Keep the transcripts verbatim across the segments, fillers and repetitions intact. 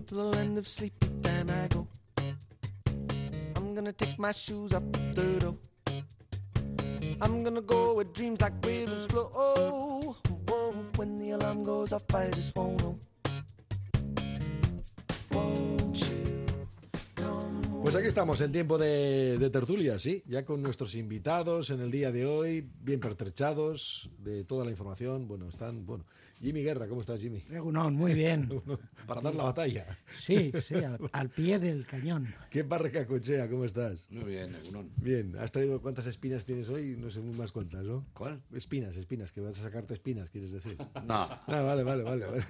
till the end of sleepy time I go. I'm gonna take my shoes up the door. I'm gonna go where dreams like rivers flow. Oh, whoa, when the alarm goes off I just won't know. Won't you come home? Pues aquí estamos en tiempo de, de tertulia, sí, ya con nuestros invitados en el día de hoy, bien pertrechados de toda la información. Bueno, están, bueno, Jimmy Guerra, ¿cómo estás, Jimmy? Egunon, muy bien. Para dar la batalla. Sí, sí, al, al pie del cañón. ¿Qué Barreca Cochea, cómo estás? Muy bien, Egunon. Bien, ¿has traído cuántas espinas tienes hoy? No sé, más cuántas, ¿no? ¿Cuál? Espinas, espinas, que vas a sacarte espinas, quieres decir. No. Ah, vale, vale, vale. vale.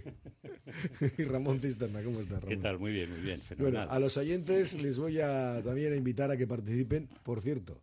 Y Ramón Cisterna, ¿cómo estás, Ramón? ¿Qué tal? Muy bien, muy bien, Bueno, fenomenal. a los oyentes les voy a también a invitar a que participen. Por cierto,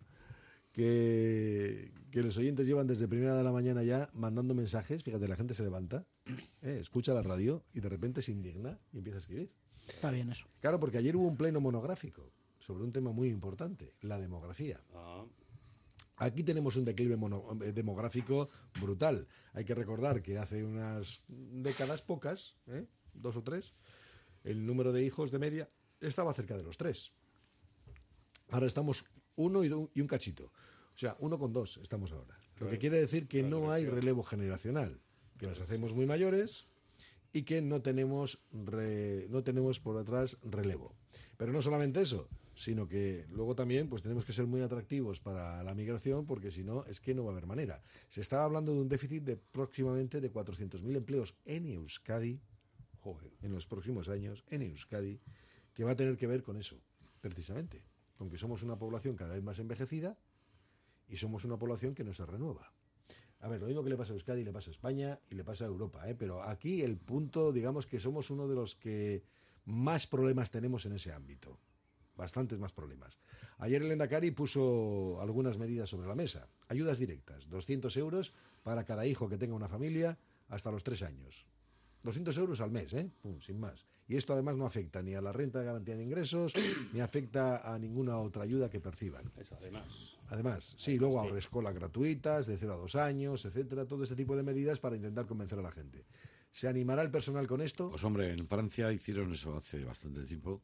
que, que los oyentes llevan desde primera de la mañana ya mandando mensajes. Fíjate, la gente se levanta, eh, escucha la radio y de repente se indigna y empieza a escribir. Está bien eso. Claro, porque ayer hubo un pleno monográfico sobre un tema muy importante, la demografía. Ah, Aquí tenemos un declive mono- demográfico brutal. Hay que recordar que hace unas décadas pocas, ¿eh? dos o tres, el número de hijos de media estaba cerca de los tres. Ahora estamos uno y, do- y un cachito. O sea, uno con dos estamos ahora. Lo que quiere decir que no hay relevo generacional, que nos hacemos muy mayores y que no tenemos re- no tenemos por atrás relevo. Pero no solamente eso, sino que luego también pues tenemos que ser muy atractivos para la migración, porque si no es que no va a haber manera. Se está hablando de un déficit de próximamente de cuatrocientos mil empleos en Euskadi, joder, en los próximos años en Euskadi, que va a tener que ver con eso, precisamente, con que somos una población cada vez más envejecida y somos una población que no se renueva. A ver, lo mismo que le pasa a Euskadi, le pasa a España y le pasa a Europa, ¿eh? Pero aquí el punto, digamos que somos uno de los que más problemas tenemos en ese ámbito. Bastantes más problemas. Ayer el Endacari puso algunas medidas sobre la mesa. Ayudas directas, doscientos euros para cada hijo que tenga una familia hasta los tres años. doscientos euros al mes, ¿eh? Pum, sin más. Y esto además no afecta ni a la renta de garantía de ingresos, ni afecta a ninguna otra ayuda que perciban. eso, además. Además, sí, luego autoescuelas gratuitas, de cero a dos años, etcétera, todo este tipo de medidas para intentar convencer a la gente. ¿Se animará el personal con esto? Pues hombre, en Francia hicieron eso hace bastante tiempo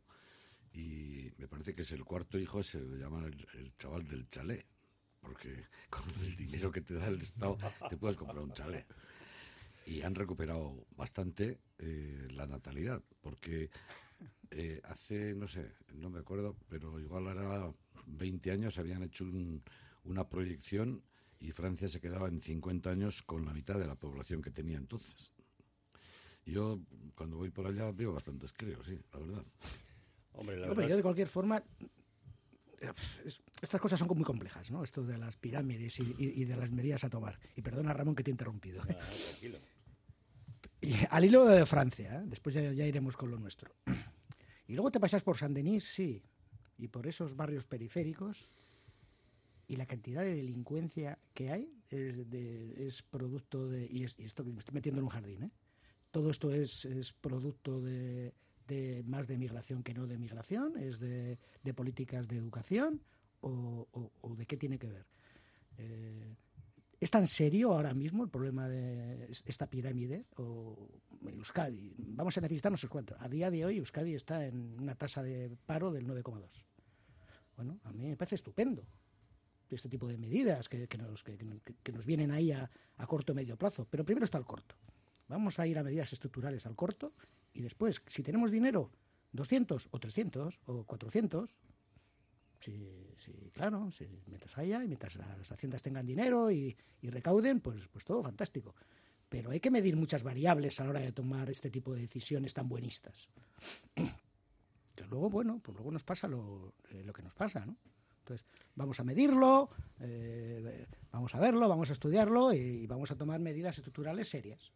y me parece que es el cuarto hijo, se le llama el, el chaval del chalet, porque con el dinero que te da el Estado te puedes comprar un chalet. Y han recuperado bastante eh, la natalidad, porque eh, hace, no sé, no me acuerdo, pero igual era veinte años, habían hecho un, una proyección y Francia se quedaba en cincuenta años con la mitad de la población que tenía entonces. Y yo, cuando voy por allá, veo bastantes, creo, sí, la verdad. Hombre, la Hombre, verdad yo de es- cualquier forma, es- estas cosas son muy complejas, ¿no? Esto de las pirámides y, y- y de las medidas a tomar. Y perdona, Ramón, que te he interrumpido. Ah, tranquilo. Y al hilo de Francia, ¿eh? Después ya, ya iremos con lo nuestro. Y luego te pasas por Saint-Denis, sí, y por esos barrios periféricos, y la cantidad de delincuencia que hay es, de- es producto de... Y, es- y esto que me estoy metiendo en un jardín, ¿eh? Todo esto es, es producto de, de más de migración que no de migración, es de, de políticas de educación, o, o- o de qué tiene que ver. Eh, ¿Es tan serio ahora mismo el problema de esta pirámide? O Euskadi, vamos a necesitar no sé cuánto. A día de hoy Euskadi está en una tasa de paro del nueve coma dos. Bueno, a mí me parece estupendo este tipo de medidas que, que, nos, que, que- que nos vienen ahí a, a corto o medio plazo. Pero primero está el corto. Vamos a ir a medidas estructurales al corto y después, si tenemos dinero, doscientos o trescientos o cuatrocientos... Sí, sí, claro, sí, mientras haya y mientras las haciendas tengan dinero y, y recauden, pues, pues todo fantástico. Pero hay que medir muchas variables a la hora de tomar este tipo de decisiones tan buenistas. Que luego, bueno, pues luego nos pasa lo, eh, lo que nos pasa, ¿no? Entonces, vamos a medirlo, eh, vamos a verlo, vamos a estudiarlo y, y vamos a tomar medidas estructurales serias.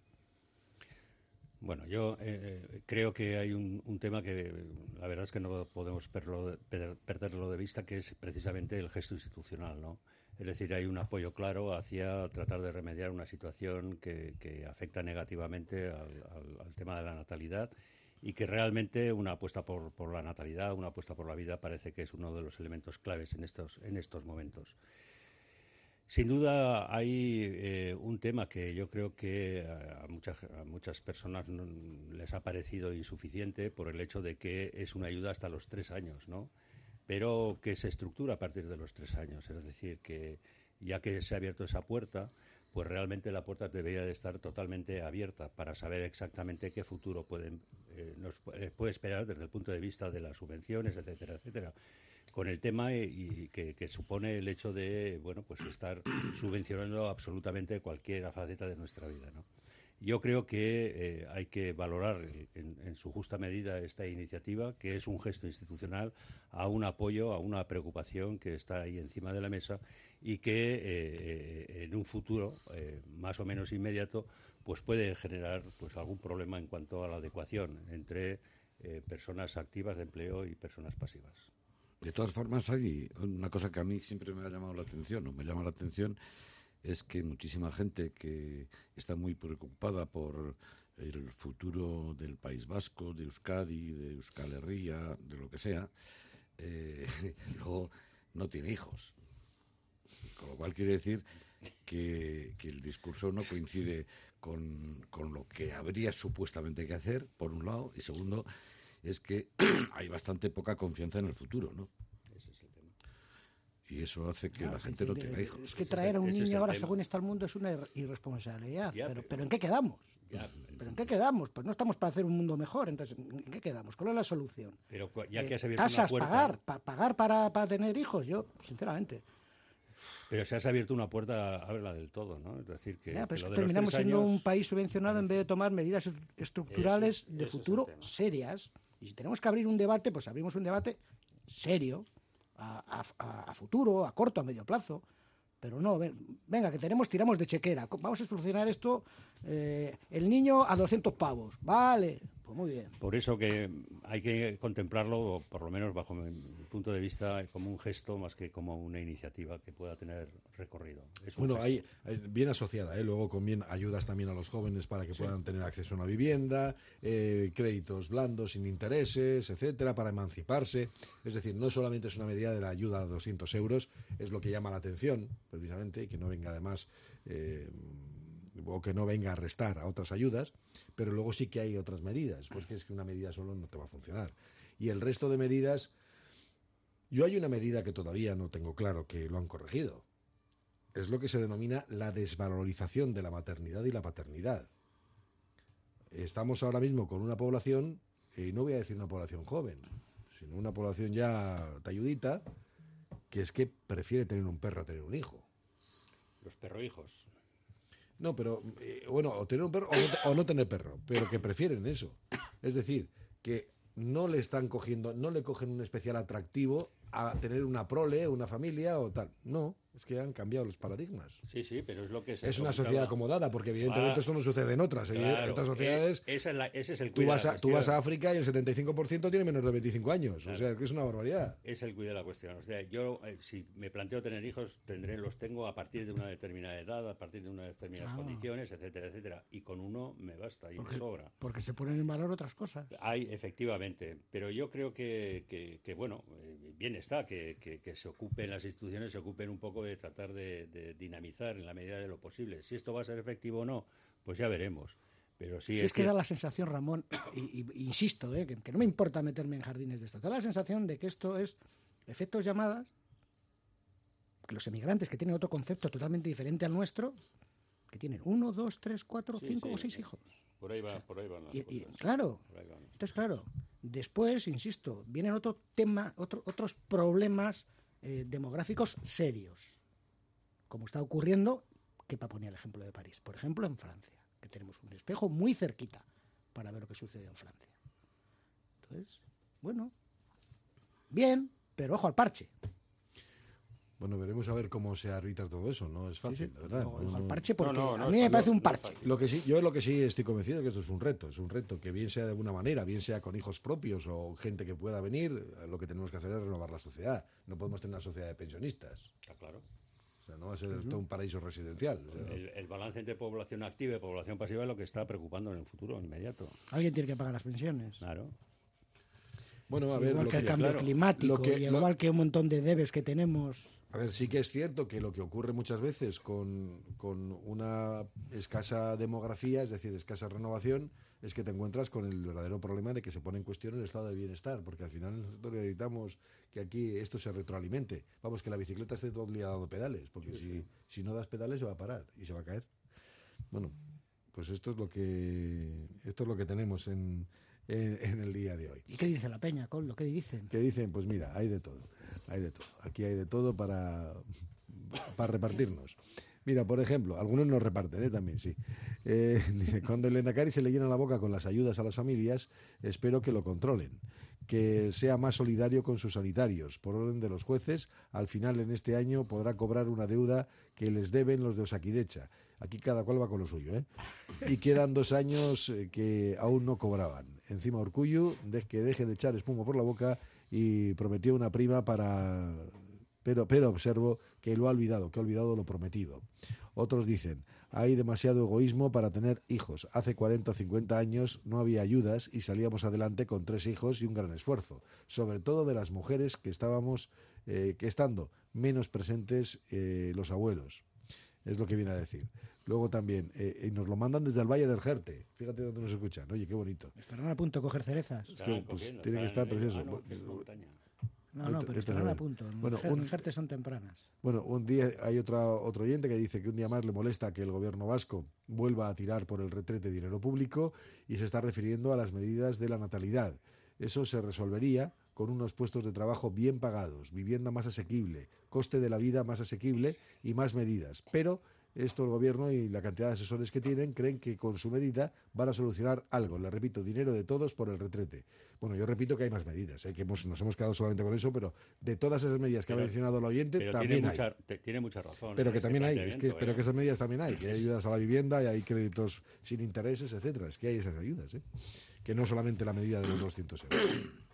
Bueno, yo eh, creo que hay un, un tema que la verdad es que no podemos perlo- per- perderlo de vista, que es precisamente el gesto institucional, ¿no? Es decir, hay un apoyo claro hacia tratar de remediar una situación que, que afecta negativamente al, al- al tema de la natalidad y que realmente una apuesta por, por la natalidad, una apuesta por la vida parece que es uno de los elementos claves en estos, en estos momentos. Sin duda hay eh, un tema que yo creo que a muchas, a muchas personas no, les ha parecido insuficiente por el hecho de que es una ayuda hasta los tres años, ¿no? Pero que se estructura a partir de los tres años. Es decir, que ya que se ha abierto esa puerta, pues realmente la puerta debería de estar totalmente abierta para saber exactamente qué futuro pueden, eh, nos puede esperar desde el punto de vista de las subvenciones, etcétera, etcétera. Con el tema y, y que, que supone el hecho de, bueno, pues estar subvencionando absolutamente cualquier faceta de nuestra vida, ¿no? Yo creo que eh, hay que valorar en, en su justa medida esta iniciativa, que es un gesto institucional a un apoyo, a una preocupación que está ahí encima de la mesa y que eh, en un futuro eh, más o menos inmediato pues puede generar pues algún problema en cuanto a la adecuación entre eh, personas activas de empleo y personas pasivas. De todas formas, hay una cosa que a mí siempre me ha llamado la atención, o me llama la atención, es que muchísima gente que está muy preocupada por el futuro del País Vasco, de Euskadi, de Euskal Herria, de lo que sea, eh, luego no tiene hijos. Con lo cual quiere decir que, que el discurso no coincide con, con lo que habría supuestamente que hacer, por un lado, y segundo, es que hay bastante poca confianza en el futuro, ¿no? Ese es el tema. Y eso hace que Claro, la gente no de- tenga de- hijos. Es que Ese es traer el- a un ese es niño el ahora tema. según está el mundo es una ir- irresponsabilidad. Ya, pero, pero- pero ¿en qué quedamos? Ya, ¿Pero en qué quedamos? Pues no estamos para hacer un mundo mejor. Entonces, ¿en qué quedamos? ¿Cuál es la solución? pero cu- ya Eh, que has abierto casas, una puerta, pagar, pa- pagar para, para tener hijos. Yo, sinceramente. pero se has abierto una puerta, ábrela del todo, ¿no? Es decir, que, Ya, pero que es lo que de los terminamos tres siendo años- un país subvencionado en vez de tomar medidas est- estructurales Eso es- de ese es el futuro tema. serias. Y si tenemos que abrir un debate, pues abrimos un debate serio, a, a- a- a futuro, a corto, a medio plazo. Pero no, ven- venga, que tenemos, tiramos de chequera. Co- Vamos a solucionar esto. eh, el niño a doscientos pavos. Vale, pues muy bien. Por eso que hay que contemplarlo, por lo menos bajo mi punto de vista, como un gesto más que como una iniciativa que pueda tener recorrido. Es un Bueno, gesto. hay, hay- bien asociada, ¿eh? Luego con bien ayudas también a los jóvenes para que puedan tener acceso a una vivienda, eh, créditos blandos sin intereses, etcétera, para emanciparse. Es decir, no solamente es una medida de la ayuda a doscientos euros, es lo que llama la atención, precisamente, y que no venga además, eh, o que no venga a restar a otras ayudas, pero luego sí que hay otras medidas, porque es que una medida solo no te va a funcionar. Y el resto de medidas, yo hay una medida que todavía no tengo claro que lo han corregido. Es lo que se denomina la desvalorización de la maternidad y la paternidad. Estamos ahora mismo con una población, y no voy a decir una población joven, sino una población ya talludita, que es que prefiere tener un perro a tener un hijo. Los perrohijos. No, pero, eh, bueno, o tener un perro o no, te- o no tener perro, pero que prefieren eso. Es decir, que no le están cogiendo, no le cogen un especial atractivo a tener una prole, una familia o tal. No, es que han cambiado los paradigmas. Sí, sí, pero es lo que se Es una comentaba. sociedad acomodada, porque evidentemente Ah, esto no sucede en otras. En Claro, otras sociedades, eh, esa es la- ese es el tú quid de vas, la a, tú vas a cuestión. África y el setenta y cinco por ciento tiene menos de veinticinco años. O Claro. sea, que es una barbaridad. Es el quid de la cuestión. O sea, yo, eh, si me planteo tener hijos, tendré, los tengo a partir de una determinada edad, a partir de unas determinadas Ah. condiciones, etcétera, etcétera. Y con uno me basta y Porque, me sobra. porque se ponen en valor otras cosas. Hay, efectivamente, pero yo creo que, que, que, bueno, eh, bien está que, que, que se ocupen las instituciones, se ocupen un poco de tratar de, de dinamizar en la medida de lo posible. Si esto va a ser efectivo o no, pues ya veremos. Pero sí Si es que da la sensación, Ramón, y, y- insisto, eh, que, que no me importa meterme en jardines de esto, da la sensación de que esto es efectos llamadas, que los emigrantes que tienen otro concepto totalmente diferente al nuestro, que tienen uno, dos, tres, cuatro, Sí, cinco sí, o seis sí. hijos. Por ahí, va, por ahí van las Y, y, cosas. claro, Por ahí van. entonces claro, después, insisto, vienen otro tema, otro, otros problemas eh, demográficos serios, como está ocurriendo, que para poner el ejemplo de París, por ejemplo en Francia, que tenemos un espejo muy cerquita para ver lo que sucede en Francia. Entonces, bueno, bien, pero ojo al parche. Bueno, veremos a ver cómo se arbitra todo eso. No es fácil, Sí, sí. de verdad. Ojo, No, ojo al no. parche porque No, no, no a es mí me fácil, parece un no es parche. fácil. Lo que sí, yo lo que sí estoy convencido es que esto es un reto, es un reto, que bien sea de alguna manera, bien sea con hijos propios o gente que pueda venir, lo que tenemos que hacer es renovar la sociedad. No podemos tener una sociedad de pensionistas. Está claro. O sea, no va a ser esto un paraíso residencial. O sea, El, el balance entre población activa y población pasiva es lo que está preocupando en el futuro inmediato. Alguien tiene que pagar las pensiones. Claro. bueno, a ver, Igual lo que el que, cambio claro, climático, lo que- y lo- igual que un montón de debes que tenemos. A ver, sí que es cierto que lo que ocurre muchas veces con, con una escasa demografía, es decir, escasa renovación, es que te encuentras con el verdadero problema de que se pone en cuestión el estado de bienestar, porque al final nosotros necesitamos que aquí esto se retroalimente. Vamos, que la bicicleta esté todo el día dando pedales, porque sí, si, sí. si no das pedales se va a parar y se va a caer. Bueno, pues esto es lo que esto es lo que tenemos en, en, en el día de hoy. ¿Y qué dice la peña, Coldo? ¿Qué dicen? ¿Qué dicen? Pues mira, hay de todo. Hay de todo. Aquí hay de todo para, para repartirnos. Mira, por ejemplo, algunos nos reparten, ¿eh? También, sí. Eh, cuando el Endacari se le llena la boca con las ayudas a las familias, espero que lo controlen. Que sea más solidario con sus sanitarios. Por orden de los jueces, al final en este año podrá cobrar una deuda que les deben los de Osakidecha. Aquí cada cual va con lo suyo, ¿eh? Y quedan dos años eh, que aún no cobraban. Encima Urkullu, de que deje de echar espuma por la boca y prometió una prima para... Pero, pero observo que lo ha olvidado, que ha olvidado lo prometido. Otros dicen, hay demasiado egoísmo para tener hijos. Hace cuarenta o cincuenta años no había ayudas y salíamos adelante con tres hijos y un gran esfuerzo. Sobre todo de las mujeres que estábamos, eh, que estando menos presentes eh, los abuelos. Es lo que viene a decir. Luego también, eh, nos lo mandan desde el Valle del Jerte. Fíjate dónde nos escuchan. Oye, qué bonito. Estarán a punto de coger cerezas. Es que, pues, tiene que estar precioso. Ah, no, que es montaña. No, no, pero estarán a punto. Bueno, Los un, Jertes son tempranas. Bueno, un día hay otra, otro oyente que dice que un día más le molesta que el gobierno vasco vuelva a tirar por el retrete dinero público y se está refiriendo a las medidas de la natalidad. Eso se resolvería con unos puestos de trabajo bien pagados, vivienda más asequible, coste de la vida más asequible y más medidas. Pero esto el gobierno y la cantidad de asesores que tienen creen que con su medida van a solucionar algo. Le repito, dinero de todos por el retrete. Bueno, yo repito que hay más medidas, ¿eh? Que hemos, nos hemos quedado solamente con eso, pero de todas esas medidas que pero, ha mencionado el oyente, pero también tiene hay. Mucha, te, tiene mucha razón. Pero que también hay, es que, ¿eh? pero que esas medidas también hay, que hay ayudas a la vivienda y hay créditos sin intereses, etcétera. Es que hay esas ayudas, ¿eh? Que no solamente la medida de los doscientos euros.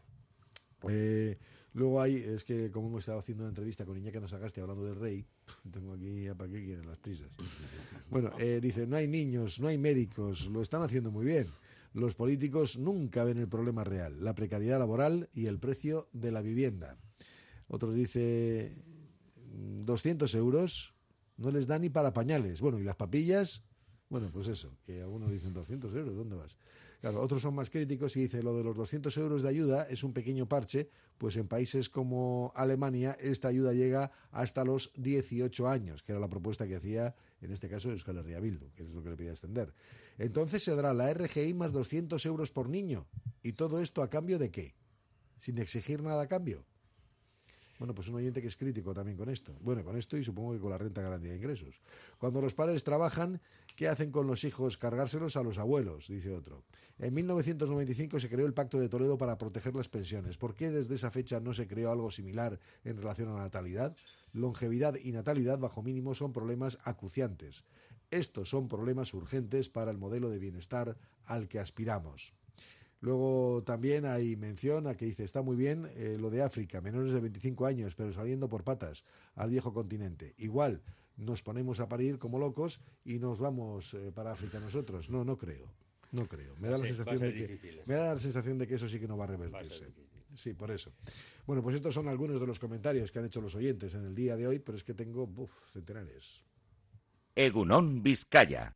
Eh, luego hay, es que como hemos estado haciendo una entrevista con Iñaki Nasagaste hablando del rey, tengo aquí ya para qué quieren las prisas. Bueno, eh, dice, no hay niños, no hay médicos, lo están haciendo muy bien. Los políticos nunca ven el problema real, la precariedad laboral y el precio de la vivienda. Otros dice, doscientos euros no les da ni para pañales. Bueno, ¿y las papillas? Bueno, pues eso, que algunos dicen doscientos euros, ¿dónde vas? Claro, otros son más críticos y dicen lo de los doscientos euros de ayuda es un pequeño parche, pues en países como Alemania esta ayuda llega hasta los dieciocho años, que era la propuesta que hacía, en este caso, Euskal Herria Bildu, que es lo que le pedía extender. Entonces se dará la R G I más doscientos euros por niño. ¿Y todo esto a cambio de qué? ¿Sin exigir nada a cambio? Bueno, pues un oyente que es crítico también con esto. Bueno, con esto y supongo que con la renta garantía de ingresos. Cuando los padres trabajan, ¿qué hacen con los hijos? Cargárselos a los abuelos, dice otro. En mil novecientos noventa y cinco se creó el Pacto de Toledo para proteger las pensiones. ¿Por qué desde esa fecha no se creó algo similar en relación a la natalidad? Longevidad y natalidad bajo mínimo son problemas acuciantes. Estos son problemas urgentes para el modelo de bienestar al que aspiramos. Luego también hay mención a que dice, está muy bien eh, lo de África, menores de veinticinco años, pero saliendo por patas al viejo continente. Igual nos ponemos a parir como locos y nos vamos eh, para África nosotros. No, no creo. No creo. Me da la sensación de que me da la sensación de que eso sí que no va a revertirse. Sí, por eso. Bueno, pues estos son algunos de los comentarios que han hecho los oyentes en el día de hoy, pero es que tengo uf, centenares. Egunon Vizcaya.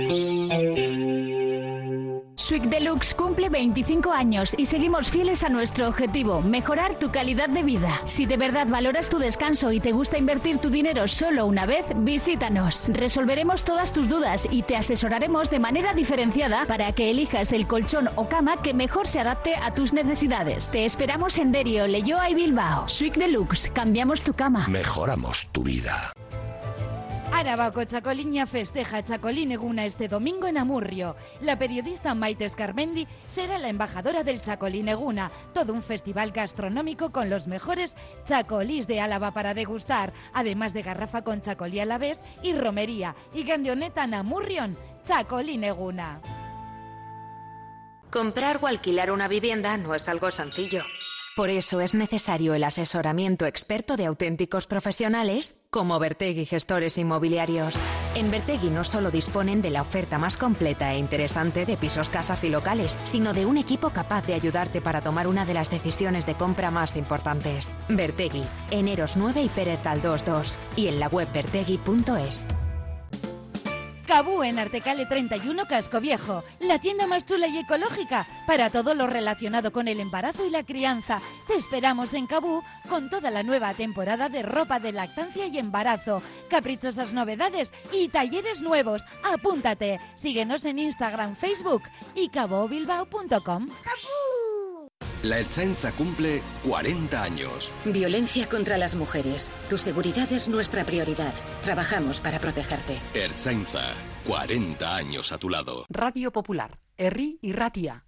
Sweek Deluxe cumple veinticinco años y seguimos fieles a nuestro objetivo, mejorar tu calidad de vida. Si de verdad valoras tu descanso y te gusta invertir tu dinero solo una vez, visítanos. Resolveremos todas tus dudas y te asesoraremos de manera diferenciada para que elijas el colchón o cama que mejor se adapte a tus necesidades. Te esperamos en Derio, Leioa y Bilbao. Sweek Deluxe, cambiamos tu cama. Mejoramos tu vida. Arabako Txakoliña festeja Txakolin Eguna este domingo en Amurrio. La periodista Maite Escarmendi será la embajadora del Txakolin Eguna, todo un festival gastronómico con los mejores txakolís de Álava para degustar, además de garrafa con txakolí alavés y romería. Y gandionetan Amurrion, Txakolin Eguna. Comprar o alquilar una vivienda no es algo sencillo. Por eso es necesario el asesoramiento experto de auténticos profesionales como Bertegui Gestores Inmobiliarios. En Bertegui no solo disponen de la oferta más completa e interesante de pisos, casas y locales, sino de un equipo capaz de ayudarte para tomar una de las decisiones de compra más importantes. Bertegui, en Eros nueve y Pérez Galdós dos, y en la web bertegui punto es. Cabú en Artecale treinta y uno Casco Viejo, la tienda más chula y ecológica para todo lo relacionado con el embarazo y la crianza. Te esperamos en Cabú con toda la nueva temporada de ropa de lactancia y embarazo, caprichosas novedades y talleres nuevos. Apúntate, síguenos en Instagram, Facebook y cabobilbao punto com. La Ertzaintza cumple cuarenta años. Violencia contra las mujeres. Tu seguridad es nuestra prioridad. Trabajamos para protegerte. Ertzaintza, cuarenta años a tu lado. Radio Popular, Herri y Ratia.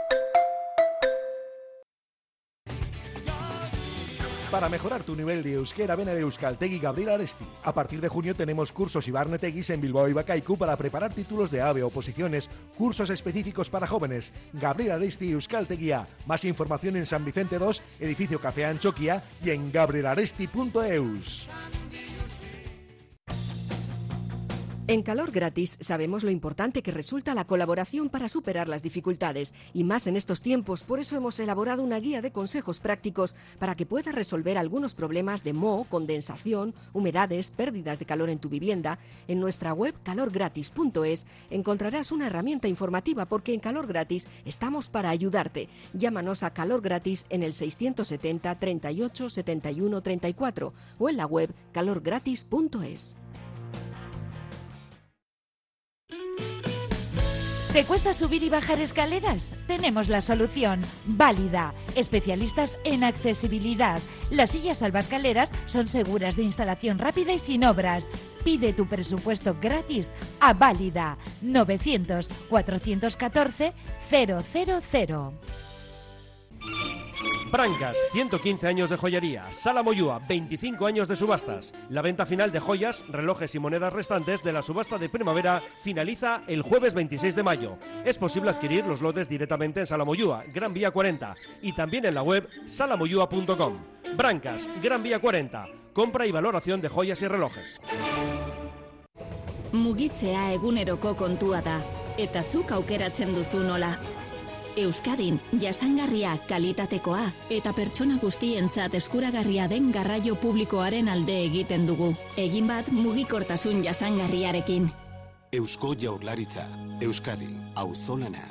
Para mejorar tu nivel de euskera, ven a Euskaltegi Gabriel Aresti. A partir de junio tenemos cursos y barnetegis en Bilbao y Bacaicu para preparar títulos de AVE, oposiciones, cursos específicos para jóvenes. Gabriel Aresti Euskaltegia. Más información en San Vicente dos, edificio Café Anchoquia y en gabriel aresti punto eus. En Calor Gratis sabemos lo importante que resulta la colaboración para superar las dificultades, y más en estos tiempos. Por eso hemos elaborado una guía de consejos prácticos para que puedas resolver algunos problemas de moho, condensación, humedades, pérdidas de calor en tu vivienda. En nuestra web calor gratis punto es encontrarás una herramienta informativa, porque en Calor Gratis estamos para ayudarte. Llámanos a Calor Gratis en el seiscientos setenta, treinta y ocho, setenta y uno, treinta y cuatro o en la web calor gratis punto es. ¿Te cuesta subir y bajar escaleras? Tenemos la solución. Válida. Especialistas en accesibilidad. Las sillas salvaescaleras son seguras de instalación rápida y sin obras. Pide tu presupuesto gratis a Válida. novecientos, cuatrocientos catorce, cero cero cero. Brancas, ciento quince años de joyería. Sala Moyúa, veinticinco años de subastas. La venta final de joyas, relojes y monedas restantes de la subasta de primavera finaliza el jueves veintiséis de mayo. Es posible adquirir los lotes directamente en Sala Moyúa, Gran Vía cuarenta, y también en la web sala moyúa punto com. Brancas, Gran Vía cuarenta. Compra y valoración de joyas y relojes. Mugitzea eguneroko kontua da, eta zuk aukeratzen duzu nola. Euskadin, jasangarria, kalitatekoa eta pertsona guztientzat eskuragarria den garraio publikoaren alde egiten dugu. Egin bat mugikortasun jasangarriarekin. Eusko Jaurlaritza, Euskadi, auzolana.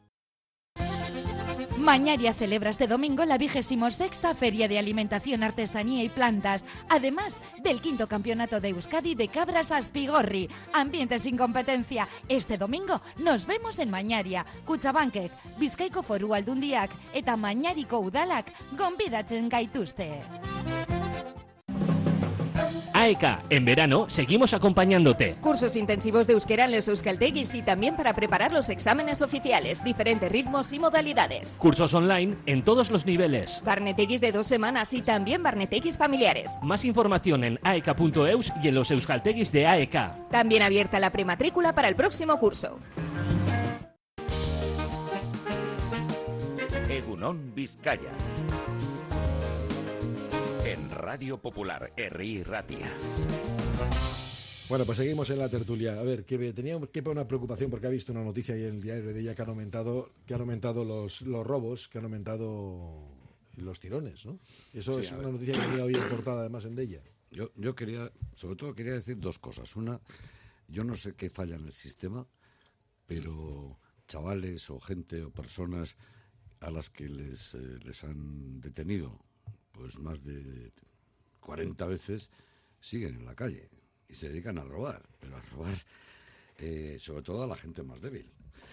Mañaria celebra este domingo la vigésimo sexta Feria de Alimentación, Artesanía y Plantas, además del quinto Campeonato de Euskadi de Cabras Aspigorri. Ambiente sin competencia. Este domingo nos vemos en Mañaria. Kutxabankek, Bizkaiko Foru Aldundiak eta Mañariko Udalak gonbidatzen gaituzte. A E K, en verano seguimos acompañándote. Cursos intensivos de euskera en los euskaltegis y también para preparar los exámenes oficiales, diferentes ritmos y modalidades. Cursos online en todos los niveles. Barnetegis de dos semanas y también barnetegis familiares. Más información en a e k punto eus y en los euskaltegis de A E K. También abierta la prematrícula para el próximo curso. Egunon Vizcaya. En Radio Popular, Herri y Ratia. Bueno, pues seguimos en la tertulia. A ver, que tenía que poner una preocupación porque ha visto una noticia ahí en el diario de ella que han aumentado, que han aumentado los, los robos, que han aumentado los tirones, ¿no? Eso sí, es una noticia que venía hoy en portada además en Della. Yo, yo quería, sobre todo quería decir dos cosas. Una, yo no sé qué falla en el sistema, pero chavales o gente o personas a las que les, eh, les han detenido pues más de cuarenta veces siguen en la calle y se dedican a robar, pero a robar eh, sobre todo a la gente más débil.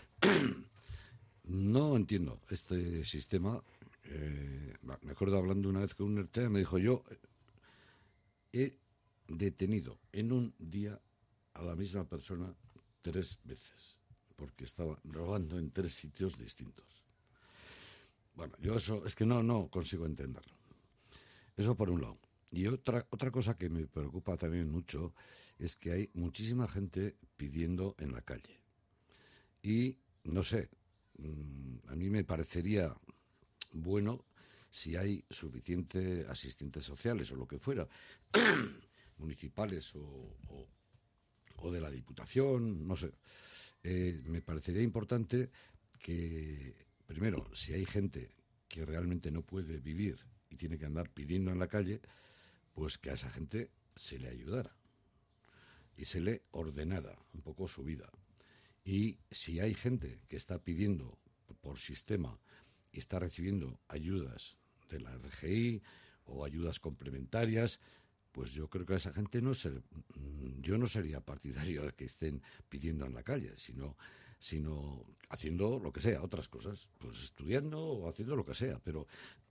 No entiendo este sistema. Eh, me acuerdo hablando una vez con un ertzaina, me dijo: yo he detenido en un día a la misma persona tres veces porque estaba robando en tres sitios distintos. Bueno, yo eso es que no, no consigo entenderlo. Eso por un lado. Y otra, otra cosa que me preocupa también mucho es que hay muchísima gente pidiendo en la calle. Y, no sé, a mí me parecería bueno si hay suficiente asistentes sociales o lo que fuera, municipales o, o, o de la Diputación, no sé. Eh, me parecería importante que, primero, si hay gente que realmente no puede vivir y tiene que andar pidiendo en la calle, pues que a esa gente se le ayudara y se le ordenara un poco su vida. Y si hay gente que está pidiendo por sistema y está recibiendo ayudas de la R G I o ayudas complementarias, pues yo creo que a esa gente no ser, yo no sería partidario de que estén pidiendo en la calle, sino, sino haciendo lo que sea, otras cosas, pues estudiando o haciendo lo que sea, pero,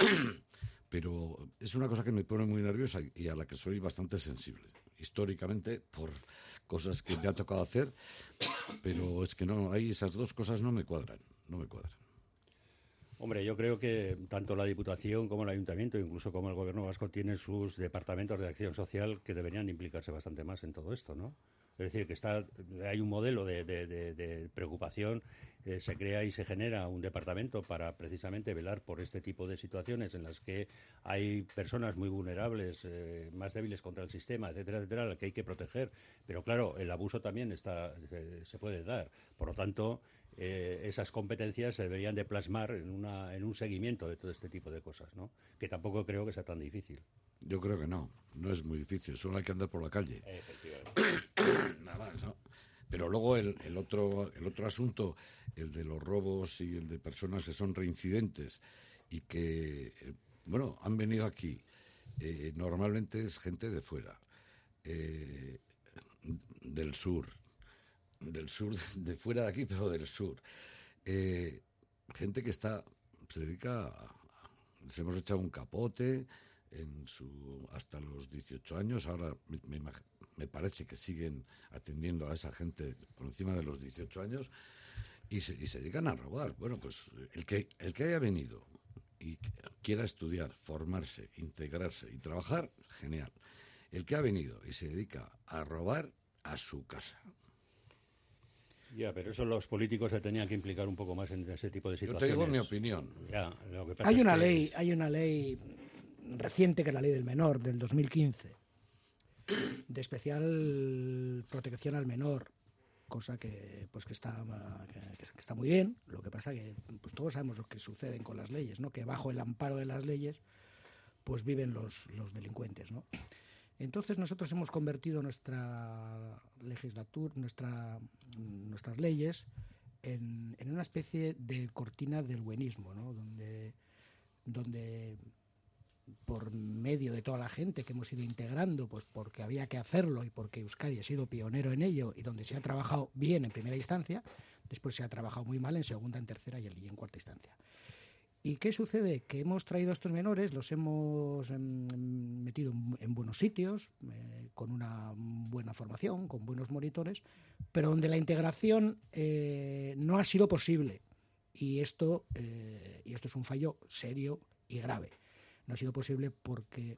pero es una cosa que me pone muy nerviosa y a la que soy bastante sensible, históricamente, por cosas que me ha tocado hacer, pero es que no, hay esas dos cosas no me cuadran, no me cuadran. Hombre, yo creo que tanto la Diputación como el Ayuntamiento, incluso como el Gobierno vasco, tienen sus departamentos de acción social que deberían implicarse bastante más en todo esto, ¿no? Es decir, que está, hay un modelo de, de, de, de preocupación, eh, se crea y se genera un departamento para precisamente velar por este tipo de situaciones en las que hay personas muy vulnerables, eh, más débiles contra el sistema, etcétera, etcétera, a las que hay que proteger. Pero claro, el abuso también está, se, se puede dar. Por lo tanto, eh, esas competencias se deberían de plasmar en, una, en un seguimiento de todo este tipo de cosas, ¿no? Que tampoco creo que sea tan difícil. Yo creo que no, no es muy difícil, solo hay que andar por la calle. Efectivamente. Nada más, ¿no? Pero luego el, el otro el otro asunto, el de los robos y el de personas que son reincidentes y que, eh, bueno, han venido aquí, eh, normalmente es gente de fuera, eh, del sur, del sur, de fuera de aquí, pero del sur. Eh, gente que está, se dedica a, les hemos echado un capote en su hasta los dieciocho años, ahora me, me, me parece que siguen atendiendo a esa gente por encima de los dieciocho años y se, y se dedican a robar. Bueno, pues el que, el que haya venido y quiera estudiar, formarse, integrarse y trabajar, genial. El que ha venido y se dedica a robar, a su casa. Ya, pero eso los políticos se tenían que implicar un poco más en ese tipo de situaciones. Yo te digo mi opinión. Ya, lo que pasa hay es una que... ley, hay una ley reciente, que es la ley del menor, del dos mil quince, de especial protección al menor, cosa que pues que está que, que está muy bien. Lo que pasa que pues todos sabemos lo que sucede con las leyes, ¿no? Que bajo el amparo de las leyes pues viven los, los delincuentes, ¿no? Entonces nosotros hemos convertido nuestra legislatura, nuestra, nuestras leyes en, en una especie de cortina del buenismo, ¿no? Donde, donde por medio de toda la gente que hemos ido integrando, pues porque había que hacerlo y porque Euskadi ha sido pionero en ello y donde se ha trabajado bien en primera instancia, después se ha trabajado muy mal en segunda, en tercera y en cuarta instancia. ¿Y qué sucede? Que hemos traído a estos menores, los hemos eh, metido en, en buenos sitios, eh, con una buena formación, con buenos monitores, pero donde la integración eh, no ha sido posible. Y esto, eh, y esto es un fallo serio y grave. No ha sido posible porque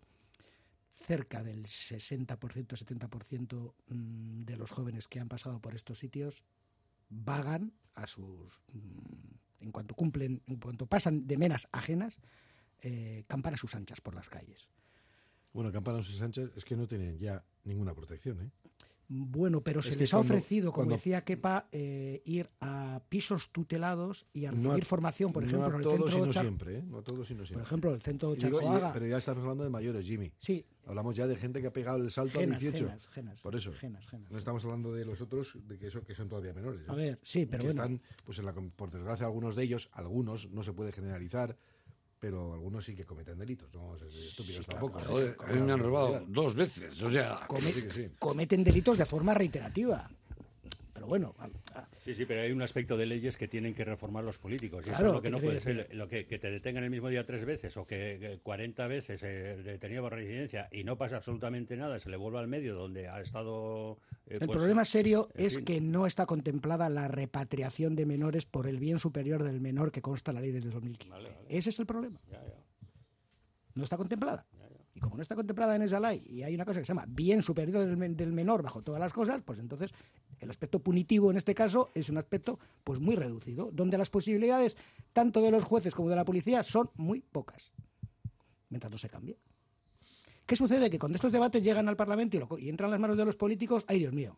cerca del sesenta por ciento, setenta por ciento de los jóvenes que han pasado por estos sitios vagan a sus... en cuanto cumplen, en cuanto pasan de menas ajenas, eh, campan a sus anchas por las calles. Bueno, campan a sus anchas es que no tienen ya ninguna protección, ¿eh? Bueno, pero es se que les cuando, ha ofrecido, como cuando... decía Kepa, eh, ir a pisos tutelados y a recibir no a, formación, por no ejemplo, a en el todos centro y no Char... siempre, ¿eh? No a todos y no siempre. Por ejemplo, el centro Digo, Charcoaga. y, pero ya estamos hablando de mayores, Jimmy. Sí. Hablamos ya de gente que ha pegado el salto genas, a dieciocho. Genas, genas, por eso. Genas, genas. No estamos hablando de los otros, de que, eso, que son todavía menores, ¿eh? A ver, sí, pero que bueno. Están, pues en la, por desgracia, algunos de ellos, algunos, no se puede generalizar, pero algunos sí que cometen delitos. No vamos a ser estúpidos sí, tampoco. claro, Joder, a mí me han robado dos veces, o sea... Come, sí que sí. Cometen delitos de forma reiterativa. Pero bueno... A, a... Sí, sí, pero hay un aspecto de leyes que tienen que reformar los políticos. Y claro, eso es lo que no puede decir? ser. Lo que, que te detengan el mismo día tres veces o que, que cuarenta veces eh, detenido por reincidencia y no pasa absolutamente nada, se le vuelve al medio donde ha estado... Eh, el pues, problema serio es fin. que no está contemplada la repatriación de menores por el bien superior del menor que consta en la ley desde dos mil quince. Vale, vale. Ese es el problema. Ya, ya. No está contemplada. Ya, ya. Y como no está contemplada en esa ley y hay una cosa que se llama bien superior del, del menor bajo todas las cosas, pues entonces el aspecto punitivo en este caso es un aspecto pues muy reducido, donde las posibilidades tanto de los jueces como de la policía son muy pocas. mientras no se cambie. ¿Qué sucede? Que cuando estos debates llegan al Parlamento y, lo, y entran en las manos de los políticos, ¡ay, Dios mío!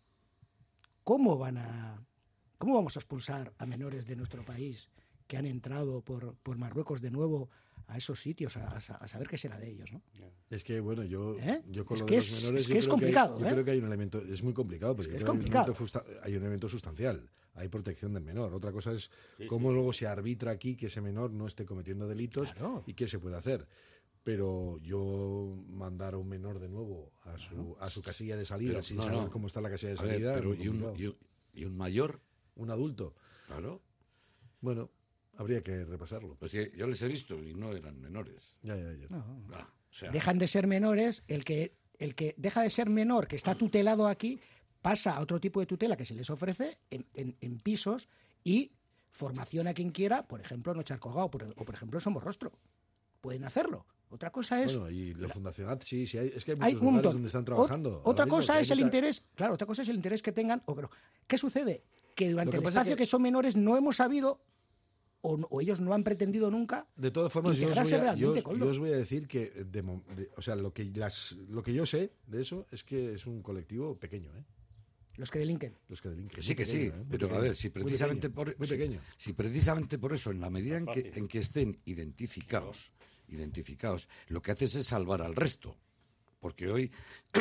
¿Cómo van a, cómo vamos a expulsar a menores de nuestro país que han entrado por, por Marruecos de nuevo a esos sitios a, a, a saber qué será de ellos, ¿no? Es que, bueno, yo, ¿Eh? yo con es lo que de es, los menores... es, que yo es creo complicado, que hay, ¿eh? Yo creo que hay un elemento... Es muy complicado, pero es yo que es creo complicado. Hay, un elemento fusta, hay un elemento sustancial. Hay protección del menor. Otra cosa es sí, cómo sí. luego se arbitra aquí que ese menor no esté cometiendo delitos claro. y qué se puede hacer. Pero yo mandar a un menor de nuevo a su, a su casilla de salida Pero, sin no, saber no. cómo está la casilla de A ver, salida... pero es muy ¿y, un, complicado. y, un, ¿y un mayor? Un adulto. Claro. Bueno, habría que repasarlo. Pues que yo les he visto y no eran menores. Ya, ya, ya. No. Ah, o sea, Dejan de ser menores, el que, el que deja de ser menor, que está tutelado aquí, pasa a otro tipo de tutela que se les ofrece en, en, en pisos y formación a quien quiera, por ejemplo, en Ocharcoga o por, o por ejemplo en Somorrostro. Pueden hacerlo. Otra cosa es... Bueno, y la Fundación A T, sí, sí, hay, es que hay Hay muchos un lugares montón. donde están trabajando. Ot- Otra ahora mismo, cosa que hay es el mucha- interés, claro, otra cosa es el interés que tengan. O que no. ¿Qué sucede? Que durante Lo que el pasa espacio es que... que- son menores no hemos sabido, o, no- o ellos no han pretendido nunca, De todas formas, yo os, integrarse voy a, yo, realmente, os- Coldo. yo os voy a decir que, de mo- de- o sea, lo que, las, lo que yo sé de eso es que es un colectivo pequeño, ¿eh? los que delinquen. Los que delinquen. que sí, muy que sí. pequeño, ¿eh? Muy Pero a pequeño, ver, si muy precisamente pequeño, por muy si- pequeño. si precisamente por eso, en la medida en que, en que estén identificados, identificados, lo que haces es salvar al resto. Porque hoy,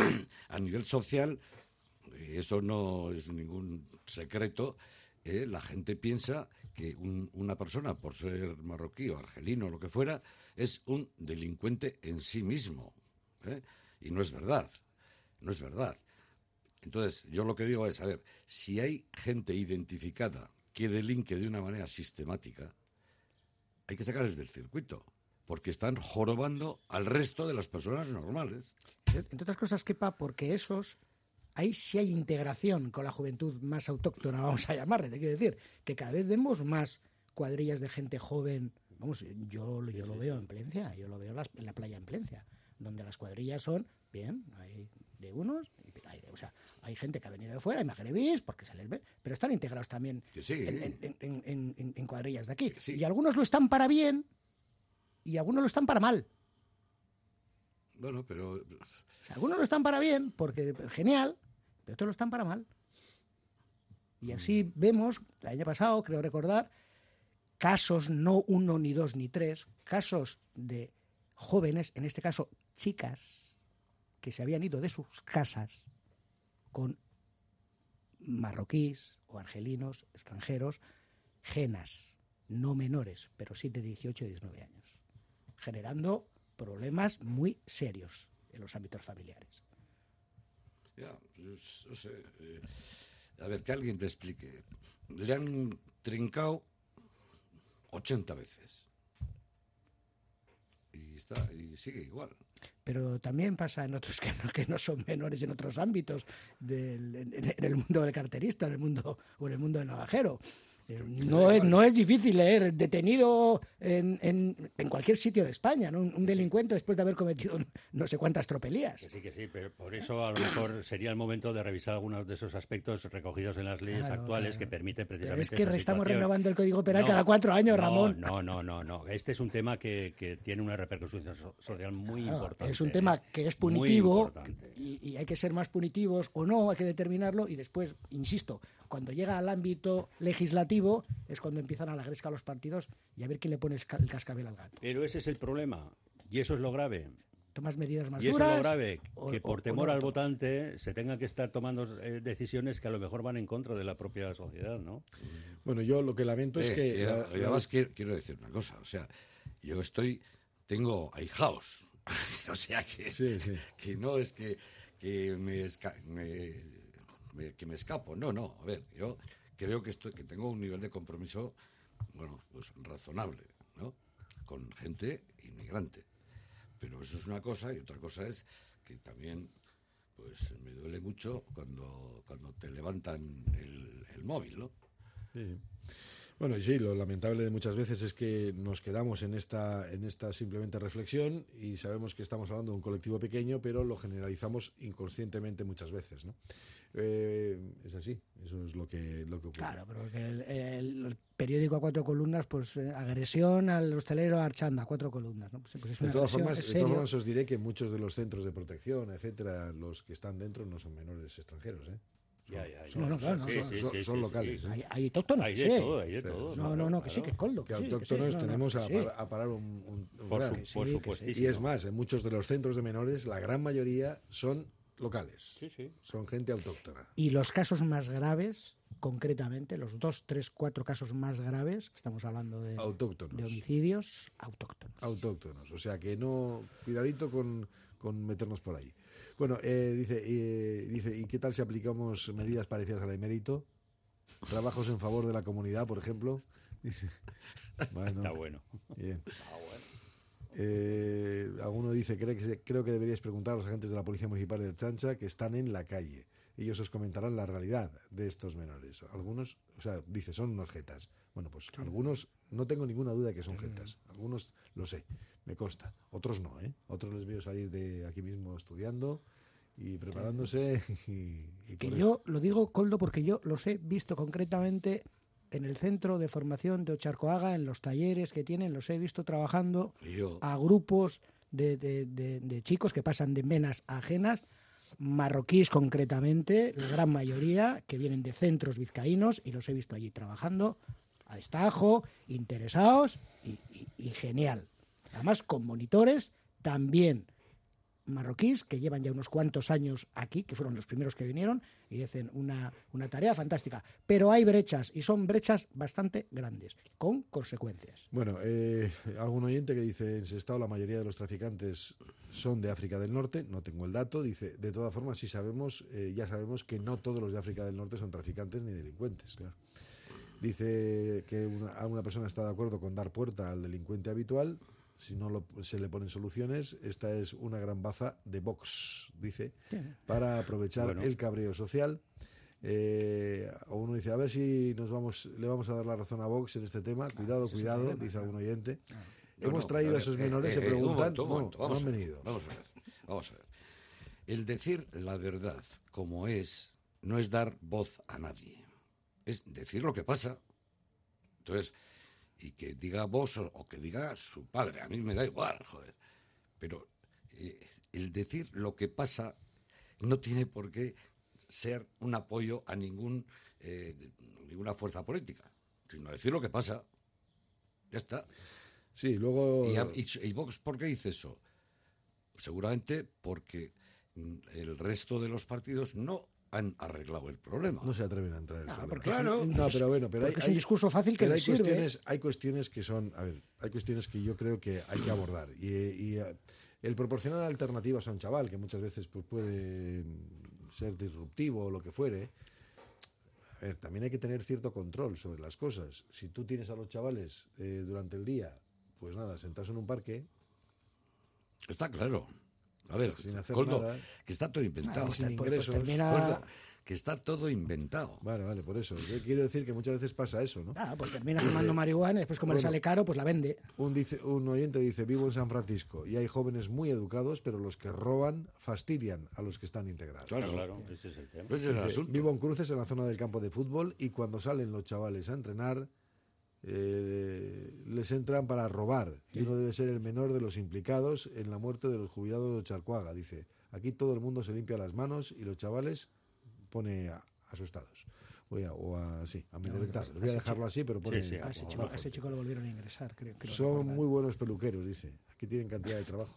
a nivel social, y eso no es ningún secreto, eh, la gente piensa que un- una persona, por ser marroquí o argelino o lo que fuera, es un delincuente en sí mismo. ¿eh? Y no es verdad. No es verdad. Entonces, yo lo que digo es, a ver, si hay gente identificada que delinque de una manera sistemática, hay que sacarles del circuito, porque están jorobando al resto de las personas normales. Entre otras cosas, quepa, porque esos, ahí sí hay integración con la juventud más autóctona, vamos a llamarle, te quiero decir, que cada vez vemos más cuadrillas de gente joven. Vamos, yo, yo lo veo en Plencia, yo lo veo en, las- en la playa en Plencia, donde las cuadrillas son, bien, hay de unos, y hay de- o sea, hay gente que ha venido de fuera, hay magrebís, porque se les ve, pero están integrados también Que sí. en, en- en- en- en- en cuadrillas de aquí. sí. Y algunos lo están para bien y algunos lo están para mal. Bueno, pero... O sea, algunos lo están para bien, porque genial, pero otros lo están para mal. Y así vemos, el año pasado, creo recordar, casos, no uno, ni dos, ni tres, casos de jóvenes, en este caso chicas, que se habían ido de sus casas con marroquíes o argelinos, extranjeros, genas, no menores, pero sí de dieciocho y diecinueve años, generando problemas muy serios en los ámbitos familiares. Ya, pues, no sé. eh, a ver, que alguien me explique. Le han trincado ochenta veces. Y está, y sigue igual. Pero también pasa en otros que no, que no son menores en otros ámbitos, del, en, en el mundo del carterista, en el mundo, o en el mundo del navajero. Eh, No es, no es difícil leer detenido en, en, en cualquier sitio de España, ¿no? un, un delincuente después de haber cometido no sé cuántas tropelías. Que sí, que sí, pero por eso a lo mejor sería el momento de revisar algunos de esos aspectos recogidos en las leyes Claro, actuales claro. que permiten Pero precisamente es que esa estamos situación. renovando el Código Penal No, cada cuatro años, no, Ramón. No, no, no, no. Este es un tema que, que tiene una repercusión so- social muy Claro, importante. es un tema ¿eh? que es Muy punitivo importante. y, y hay que ser más punitivos o no, hay que determinarlo y después, insisto, cuando llega al ámbito legislativo es cuando empiezan a la gresca los partidos y a ver quién le pone el ca- el cascabel al gato. Pero ese es el problema y eso es lo grave. Tomas medidas más Y eso duras. es lo grave, o- que o- por o temor no al lo tomas. votante se tenga que estar tomando eh, decisiones que a lo mejor van en contra de la propia sociedad, ¿no? Bueno, yo lo que lamento es Eh, que... y la- a- y además quiero, quiero decir una cosa, o sea, yo estoy, tengo ahijaos, o sea que, Sí, sí. que no es que, que me, esca- me- me- que me escapo, no, no, a ver, yo creo que estoy, que tengo un nivel de compromiso, bueno, pues razonable, ¿no? Con gente inmigrante, pero eso es una cosa y otra cosa es que también, pues me duele mucho cuando, cuando te levantan el, el móvil, ¿no? Sí, sí. Bueno, y sí, lo lamentable de muchas veces es que nos quedamos en esta, en esta simplemente reflexión y sabemos que estamos hablando de un colectivo pequeño, pero lo generalizamos inconscientemente muchas veces, ¿no? Eh, es así, es Eso es lo que, lo que ocurre. Claro, pero que el, el- el periódico a cuatro columnas, pues eh, agresión al hostelero Archanda, a cuatro columnas, ¿no? Pues, pues es una De todas, agresión, formas, es de todas serio. formas, os diré que muchos de los centros de protección, etcétera, los que están dentro no son menores extranjeros, ¿eh? Son, Ya, ya, ya. son- No, no, claro, no, son- sí, son- sí, son- sí, son sí, locales. sí. ¿eh? Hay, hay autóctonos, Hay que de sí. todo, hay de Sí, todo. No, no, no, que sí, que es coldo. Que que sí, que sí, autóctonos no, no, tenemos que a, sí. par- a parar un, un- un Por, grado. su- por sí, que supuestísimo. Y es más, en muchos de los centros de menores, la gran mayoría son locales. Sí, sí. Son gente autóctona. Y los casos más graves, concretamente, los dos, tres, cuatro casos más graves, que estamos hablando de, Autóctonos. de homicidios, autóctonos. Autóctonos. O sea que no. Cuidadito con, con meternos por ahí. Bueno, eh, dice, eh, dice, ¿y qué tal si aplicamos medidas parecidas al emérito? Trabajos en favor de la comunidad, por ejemplo. Dice, bueno, Está bueno. bien. Eh, alguno dice, creo que, creo que deberíais preguntar a los agentes de la Policía Municipal de Ertzaintza que están en la calle. Ellos os comentarán la realidad de estos menores. Algunos, o sea, dice, son unos jetas. Bueno, pues algunos, no tengo ninguna duda de que son jetas. Algunos lo sé, me consta. Otros no, ¿eh? Otros les veo salir de aquí mismo estudiando y preparándose. Y, y Que por yo lo digo, Coldo, porque yo los he visto concretamente en el centro de formación de Ocharcoaga, en los talleres que tienen, los he visto trabajando Y yo, a grupos de, de- de- de chicos que pasan de venas ajenas, marroquíes concretamente, la gran mayoría, que vienen de centros vizcaínos, y los he visto allí trabajando a destajo, interesados y, y- y genial. Además, con monitores también marroquíes que llevan ya unos cuantos años aquí, que fueron los primeros que vinieron, y hacen una, una tarea fantástica. Pero hay brechas, y son brechas bastante grandes, con consecuencias. Bueno, eh, algún oyente que dice, en Sestao la mayoría de los traficantes son de África del Norte, no tengo el dato, dice, de todas formas sí sabemos, eh, ya sabemos que no todos los de África del Norte son traficantes ni delincuentes, claro. Dice que una, alguna persona está de acuerdo con dar puerta al delincuente habitual, si no lo- se le ponen soluciones. Esta es una gran baza de Vox, dice, para aprovechar Bueno. el cabreo social. Eh, uno dice, a ver si nos vamos, le vamos a dar la razón a Vox en este tema. Cuidado, ese es el cuidado, problema, dice algún oyente. No, Hemos no, traído a a ver, esos eh, menores, eh, se eh, un preguntan, momento, un no, momento, no vamos han a ver, venido. Vamos a ver, vamos a ver. El decir la verdad como es no es dar voz a nadie, es decir lo que pasa. Entonces, y que diga vos o, o que diga su padre, a mí me da igual, joder. Pero eh, el decir lo que pasa no tiene por qué ser un apoyo a ningún eh, ninguna fuerza política, sino decir lo que pasa. Ya está. Sí, luego... ¿Y, a- y, y Vox por qué dice eso? Seguramente porque mm, el resto de los partidos no han arreglado el problema. No se atreven a entrar en el No, problema. porque Claro. es un- No, pero bueno, pero hay, porque es un hay- discurso fácil que pero les hay sirve. cuestiones, hay cuestiones que son, a ver, hay cuestiones que yo creo que hay que abordar y, y, eh, el proporcionar alternativas a un chaval que muchas veces pues, puede ser disruptivo o lo que fuere. A ver, también hay que tener cierto control sobre las cosas. Si tú tienes a los chavales eh, durante el día, pues nada, sentados en un parque, Está claro. A ver, sin hacer Coldo, nada, que está todo inventado. pues, sin pues, pues ingresos. termina- Coldo, que está todo inventado. Vale, vale, por eso. Yo quiero decir que muchas veces pasa eso, ¿no? Ah, pues termina fumando marihuana y después como le Bueno. sale caro, pues la vende. Un, dice, un oyente dice, vivo en San Francisco y hay jóvenes muy educados, pero los que roban fastidian a los que están integrados. Claro, Claro, ese es el tema. Ese es el Dice, asunto. vivo en Cruces, en la zona del campo de fútbol, y cuando salen los chavales a entrenar, eh, les entran para robar. Y uno debe ser el menor de los implicados en la muerte de los jubilados de Ocharcoaga. Dice, aquí todo el mundo se limpia las manos y los chavales pone a- asustados. Voy a, o a, sí, amedrentados. Voy a dejarlo así, pero pone... Sí, sí, A ese, Vamos, chico, vamos. a ese chico lo volvieron a ingresar, creo. creo Son recordar. muy buenos peluqueros, dice. Aquí tienen cantidad de trabajo.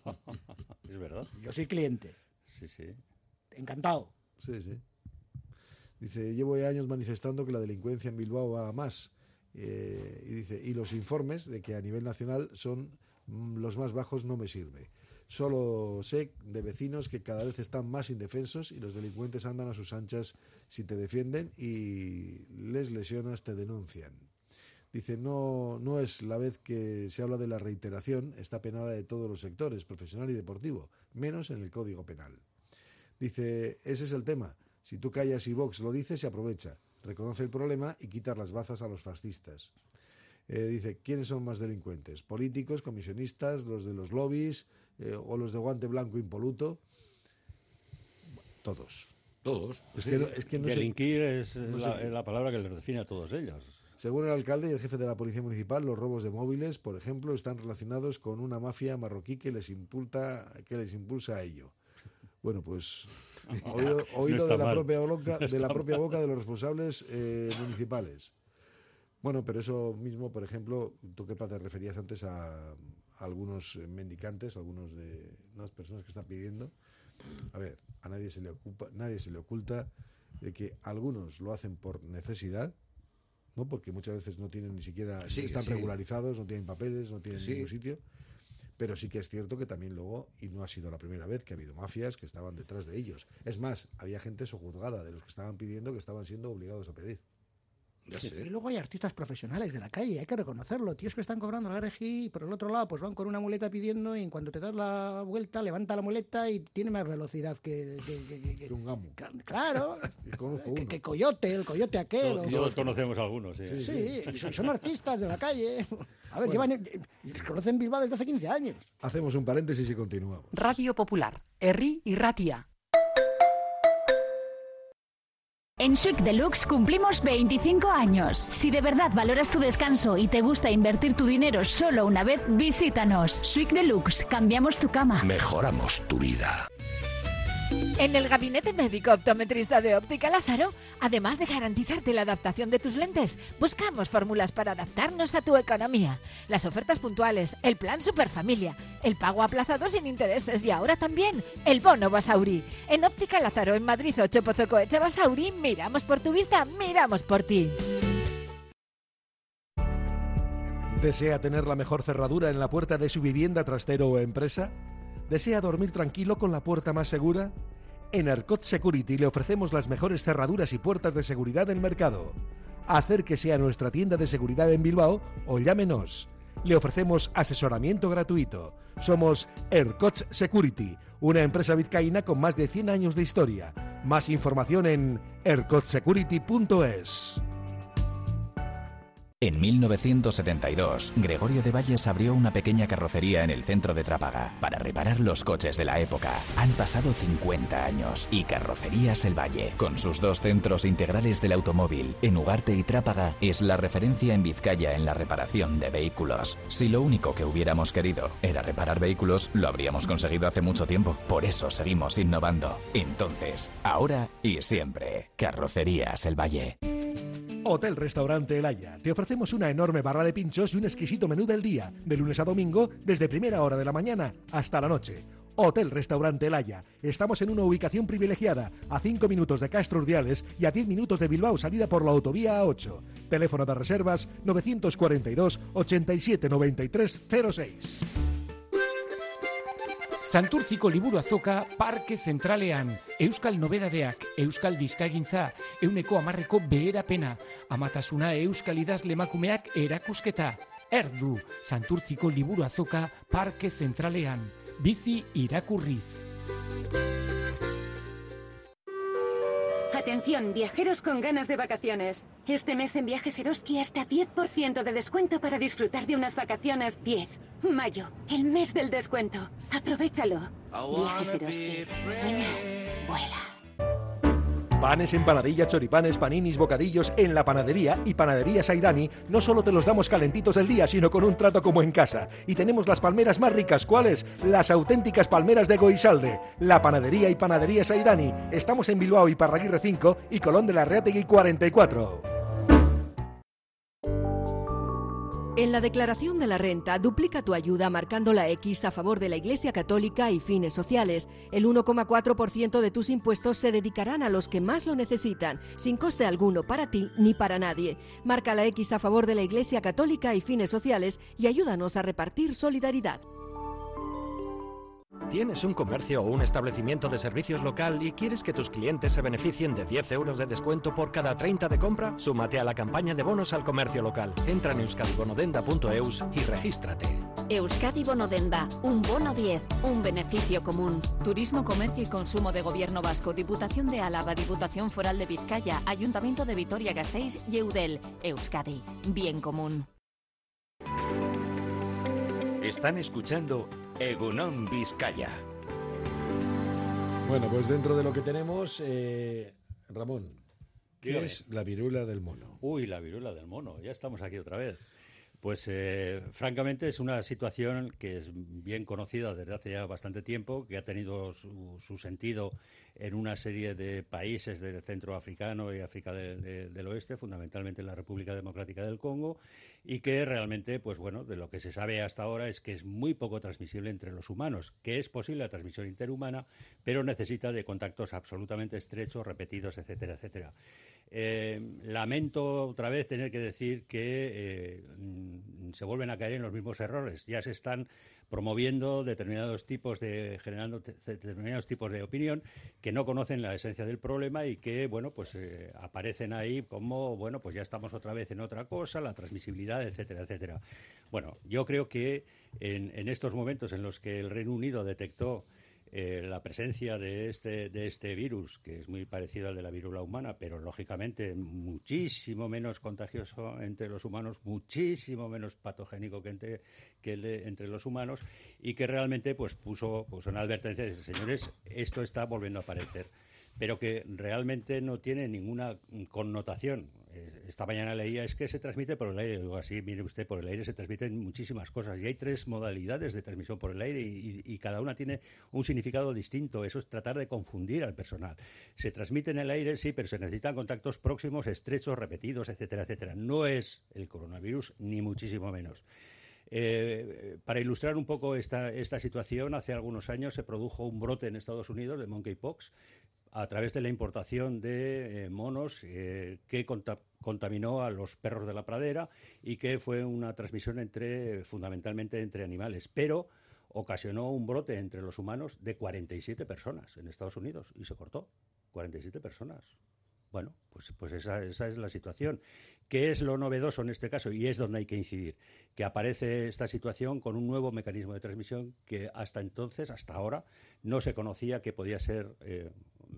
Es verdad. Yo soy cliente. Sí, sí. Encantado. Sí, sí. Dice, llevo ya años manifestando que la delincuencia en Bilbao va a más. Eh, y dice, y los informes de que a nivel nacional son mm, los más bajos no me sirve. Solo sé de vecinos que cada vez están más indefensos y los delincuentes andan a sus anchas si te defienden y les lesionas, te denuncian. Dice, no, no es la vez que se habla de la reiteración, está penada de todos los sectores, profesional y deportivo, menos en el Código Penal. Dice, ese es el tema. Si tú callas y Vox lo dice, se aprovecha. Reconoce el problema y quita las bazas a los fascistas. Eh, dice, ¿quiénes son más delincuentes? ¿Políticos, comisionistas, los de los lobbies eh, o los de guante blanco impoluto? Todos. Todos. Es que, no- es que no sé- Delinquir es no la, sé. es la palabra que les define a todos ellos. Según el alcalde y el jefe de la Policía Municipal, los robos de móviles, por ejemplo, están relacionados con una mafia marroquí que les impulsa, que les impulsa a ello. Bueno, pues oído, oído No está de la mal. propia boca, No de la está propia mal. boca de los responsables eh, municipales. Bueno, pero eso mismo, por ejemplo, tú que te referías antes a, a algunos eh, mendicantes, algunos de unas personas que están pidiendo. A ver, a nadie se le ocupa, nadie se le oculta de que algunos lo hacen por necesidad, ¿no? Porque muchas veces no tienen ni siquiera, Sí, están sí. regularizados, no tienen papeles, no tienen Sí. ningún sitio. Pero sí que es cierto que también luego, y no ha sido la primera vez, que ha habido mafias que estaban detrás de ellos. Es más, había gente sojuzgada de los que estaban pidiendo que estaban siendo obligados a pedir. Ya Sí, sé. y luego hay artistas profesionales de la calle, hay que reconocerlo. Tíos que están cobrando la R G I y por el otro lado pues van con una muleta pidiendo y en cuanto te das la vuelta levanta la muleta y tiene más velocidad que... que, que- que- que- Un gamo. Claro, Y conozco que, uno. que Coyote, el Coyote aquel. Todos, o- todos conocemos algunos, sí. Sí, y son, son artistas de la calle. A ver, Bueno. llevan, eh, les conocen Bilbao desde hace quince años. Hacemos un paréntesis y continuamos. Radio Popular, Herri y Ratia. En Swick Deluxe cumplimos veinticinco años. Si de verdad valoras tu descanso y te gusta invertir tu dinero solo una vez, visítanos. Swick Deluxe, cambiamos tu cama. Mejoramos tu vida. En el gabinete médico optometrista de Óptica Lázaro, además de garantizarte la adaptación de tus lentes, buscamos fórmulas para adaptarnos a tu economía. Las ofertas puntuales, el plan Superfamilia, el pago aplazado sin intereses y ahora también el bono Basauri. En Óptica Lázaro, en Madrid ocho Pozoco Eche Basauri, miramos por tu vista, miramos por ti. ¿Desea tener la mejor cerradura en la puerta de su vivienda, trastero o empresa? ¿Desea dormir tranquilo con la puerta más segura? En Arcot Security le ofrecemos las mejores cerraduras y puertas de seguridad del mercado. Acérquese a nuestra tienda de seguridad en Bilbao o llámenos. Le ofrecemos asesoramiento gratuito. Somos Arcot Security, una empresa vizcaína con más de cien años de historia. Más información en arcot security punto es. En mil novecientos setenta y dos, Gregorio de Valles abrió una pequeña carrocería en el centro de Trápaga para reparar los coches de la época. Han pasado cincuenta años y Carrocerías El Valle, con sus dos centros integrales del automóvil, en Ugarte y Trápaga, es la referencia en Vizcaya en la reparación de vehículos. Si lo único que hubiéramos querido era reparar vehículos, lo habríamos conseguido hace mucho tiempo. Por eso seguimos innovando. Entonces, ahora y siempre, Carrocerías El Valle. Hotel Restaurante El Haya. Te ofrecemos una enorme barra de pinchos y un exquisito menú del día, de lunes a domingo, desde primera hora de la mañana hasta la noche. Hotel Restaurante El Haya. Estamos en una ubicación privilegiada, a cinco minutos de Castro Urdiales y a diez minutos de Bilbao, salida por la autovía A ocho. Teléfono de reservas novecientos cuarenta y dos, ochenta y siete, noventa y tres, cero seis. Santurtziko liburu azoka Parke Zentralean. Euskal nobedadeak, Euskal dizkagintza, euneko amarreko beherapena. Amatasuna Euskal idazle emakumeak erakusketa. Erdu, Santurtziko liburu azoka Parke Zentralean. Bizi irakurriz. Atención, viajeros con ganas de vacaciones. Este mes en Viajes Eroski hasta diez por ciento de descuento para disfrutar de unas vacaciones diez. Mayo, el mes del descuento. Aprovéchalo. Viajes Eroski. ¿Sueñas? Vuela. Panes, empanadillas, choripanes, paninis, bocadillos en la panadería y Panadería Saidani. No solo te los damos calentitos del día, sino con un trato como en casa. Y tenemos las palmeras más ricas. ¿Cuáles? Las auténticas palmeras de Goisalde. La panadería y Panadería Saidani. Estamos en Bilbao y Parraguirre cinco y Colón de la Reategui cuarenta y cuatro. En la declaración de la renta, duplica tu ayuda marcando la X a favor de la Iglesia Católica y fines sociales. El uno coma cuatro por ciento de tus impuestos se dedicarán a los que más lo necesitan, sin coste alguno para ti ni para nadie. Marca la X a favor de la Iglesia Católica y fines sociales y ayúdanos a repartir solidaridad. ¿Tienes un comercio o un establecimiento de servicios local y quieres que tus clientes se beneficien de diez euros de descuento por cada treinta de compra? Súmate a la campaña de bonos al comercio local. Entra en euskadibonodenda punto eus y regístrate. Euskadi Bonodenda, un bono diez, un beneficio común. Turismo, Comercio y Consumo de Gobierno Vasco, Diputación de Álava, Diputación Foral de Vizcaya, Ayuntamiento de Vitoria-Gasteiz y Eudel. Euskadi, bien común. Están escuchando Egunon Vizcaya. Bueno, pues dentro de lo que tenemos, eh, Ramón, ¿qué Dígame. es la viruela del mono? Uy, la viruela del mono, ya estamos aquí otra vez. Pues eh, francamente es una situación que es bien conocida desde hace ya bastante tiempo, que ha tenido su, su sentido en una serie de países del centro africano y África de, de, del oeste, fundamentalmente en la República Democrática del Congo, y que realmente, pues bueno, de lo que se sabe hasta ahora es que es muy poco transmisible entre los humanos, que es posible la transmisión interhumana, pero necesita de contactos absolutamente estrechos, repetidos, etcétera, etcétera. Eh, lamento otra vez tener que decir que eh, se vuelven a caer en los mismos errores. Ya se están promoviendo determinados tipos de generando te, determinados tipos de opinión que no conocen la esencia del problema y que bueno pues eh, aparecen ahí como bueno pues ya estamos otra vez en otra cosa, la transmisibilidad, etcétera, etcétera. Bueno, yo creo que en, en estos momentos en los que el Reino Unido detectó Eh, la presencia de este, de este virus, que es muy parecido al de la viruela humana, pero lógicamente muchísimo menos contagioso entre los humanos, muchísimo menos patogénico que, entre, que el de entre los humanos, y que realmente pues puso, puso una advertencia de señores, esto está volviendo a aparecer, pero que realmente no tiene ninguna connotación. Esta mañana leía, es que se transmite por el aire. Digo, así, mire usted, por el aire se transmiten muchísimas cosas. Y hay tres modalidades de transmisión por el aire y, y, y cada una tiene un significado distinto. Eso es tratar de confundir al personal. Se transmite en el aire, sí, pero se necesitan contactos próximos, estrechos, repetidos, etcétera, etcétera. No es el coronavirus, ni muchísimo menos. Eh, para ilustrar un poco esta, esta situación, hace algunos años se produjo un brote en Estados Unidos de monkeypox a través de la importación de eh, monos eh, que conta contaminó a los perros de la pradera y que fue una transmisión entre fundamentalmente entre animales, pero ocasionó un brote entre los humanos de cuarenta y siete personas en Estados Unidos y se cortó. cuarenta y siete personas. Bueno, pues, pues esa, esa es la situación. ¿Qué es lo novedoso en este caso? Y es donde hay que incidir. Que aparece esta situación con un nuevo mecanismo de transmisión que hasta entonces, hasta ahora, no se conocía que podía ser eh,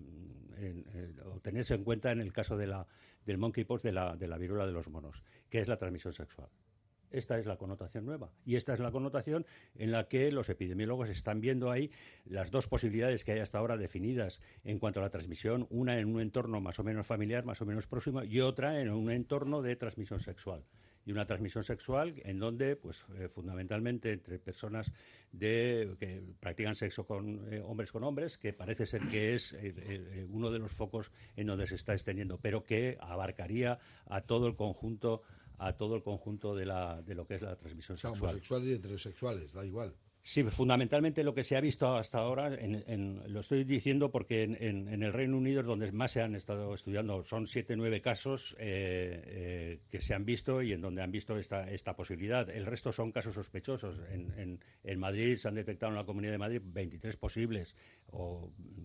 en, en, o tenerse en cuenta en el caso de la, del monkeypox, de la, de la viruela de los monos, que es la transmisión sexual. Esta es la connotación nueva y esta es la connotación en la que los epidemiólogos están viendo ahí las dos posibilidades que hay hasta ahora definidas en cuanto a la transmisión, una en un entorno más o menos familiar, más o menos próximo, y otra en un entorno de transmisión sexual. Y una transmisión sexual en donde, pues, eh, fundamentalmente entre personas de que practican sexo con eh, hombres con hombres, que parece ser que es eh, eh, uno de los focos en donde se está extendiendo, pero que abarcaría a todo el conjunto a todo el conjunto de, la, de lo que es la transmisión sexual. Homosexuales y heterosexuales, da igual. Sí, fundamentalmente lo que se ha visto hasta ahora, en, en, lo estoy diciendo porque en, en, en el Reino Unido es donde más se han estado estudiando, son siete, nueve casos eh, eh, que se han visto y en donde han visto esta, esta posibilidad. El resto son casos sospechosos. En, en, en Madrid se han detectado en la Comunidad de Madrid veintitrés posibles o...